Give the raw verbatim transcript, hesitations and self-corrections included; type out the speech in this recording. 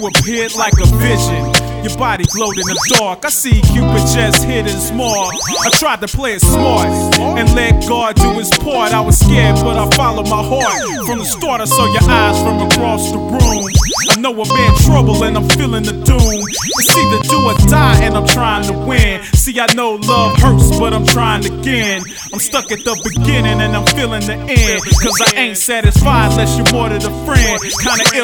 You appeared like a vision. Your body glowed in the dark. I see Cupid just hitting smart. I tried to play it smart and let God do his part. I was scared, but I followed my heart. From the start, I saw your eyes from across the room. I know I'm in trouble and I'm feeling the doom. It's either do or die and I'm trying to win. See, I know love hurts, but I'm trying again. I'm stuck at the beginning and I'm feeling the end. Cause I ain't satisfied unless you're more than a friend. Kinda ill